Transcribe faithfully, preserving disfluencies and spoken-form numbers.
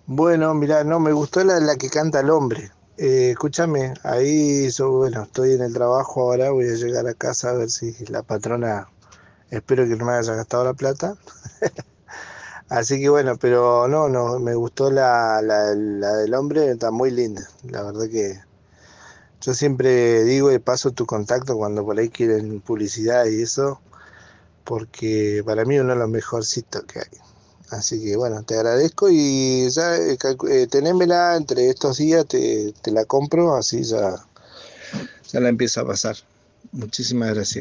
Bueno, mirá, no, me gustó la, la que canta el hombre. Eh, escúchame, ahí yo, bueno, estoy en el trabajo ahora, voy a llegar a casa a ver si la patrona, espero que no me haya gastado la plata. Así que bueno, pero no, no, me gustó la, la, la del hombre, está muy linda. La verdad que yo siempre digo y paso tu contacto cuando por ahí quieren publicidad y eso, porque para mí es uno de los mejorcitos que hay. Así que bueno, te agradezco y ya eh, calcu- eh, tenémela entre estos días, te, te la compro, así ya, ya la empiezo a pasar. Muchísimas gracias.